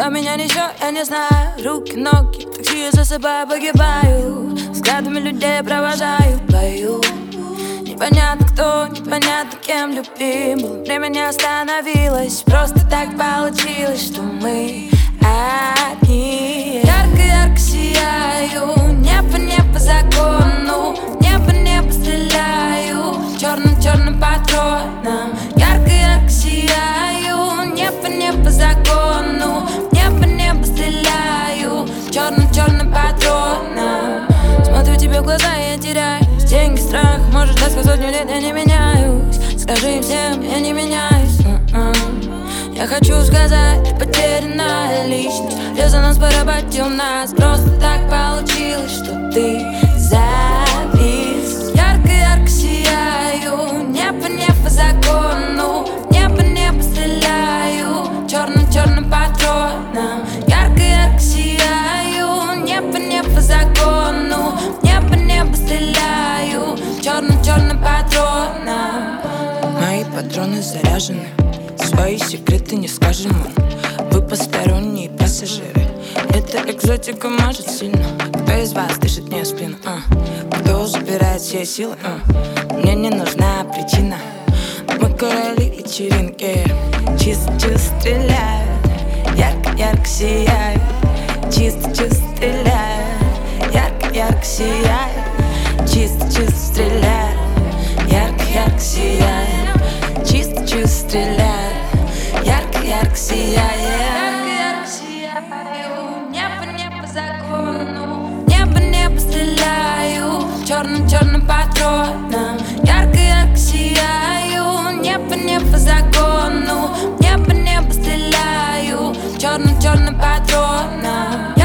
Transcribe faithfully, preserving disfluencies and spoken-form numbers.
Куда меня несет, я не знаю. Руки, ноги, такси я засыпаю, погибаю. Взглядами людей провожаю в бою. Непонятно кто, непонятно кем любим был. Время не остановилось, просто так получилось, что мы одни. Ярко-ярко сияю, небо не по закону, небо небо стреляю черным-черным патроном. Ярко-ярко сияю, небо не по закону, небо небо стреляю черным-черным патроном. Смотрю тебе в глаза и я теряюсь. Деньги, страх, может дать сотню лет, я не меняюсь. Скажи им всем, я не меняюсь. uh-uh. Я хочу сказать, ты потерянная личность. Резонанс поработил нас. Просто так получилось, что ты завис. Ярко-ярко сияю, небо не по закону, небо небо стреляю черным-черным патроном. Ярко-ярко сияю, небо не по закону, небо небо стреляю черным-черным патроном. Мои патроны заряжены, свои секреты не скажем им. Вы посторонние пассажиры, эта экзотика может сильно. Кто из вас дышит мне в спину? А? Кто забирает все силы? А? Мне не нужна причина. Мы короли вечеринки, чисто-чисто стреляют. Ярко-ярко сияют, чисто-чисто стреляют. Ярко-ярко сияют, чисто-чисто стреляют. Ярко-ярко сияют, чисто-чисто стреляют. Ярко-ярко сияет. Ярко-ярко сияю, небо не по закону, небо небо стреляю черным-черным патроном. Ярко-ярко сияю, небо не по закону, небо небо стреляю черным-черным патроном.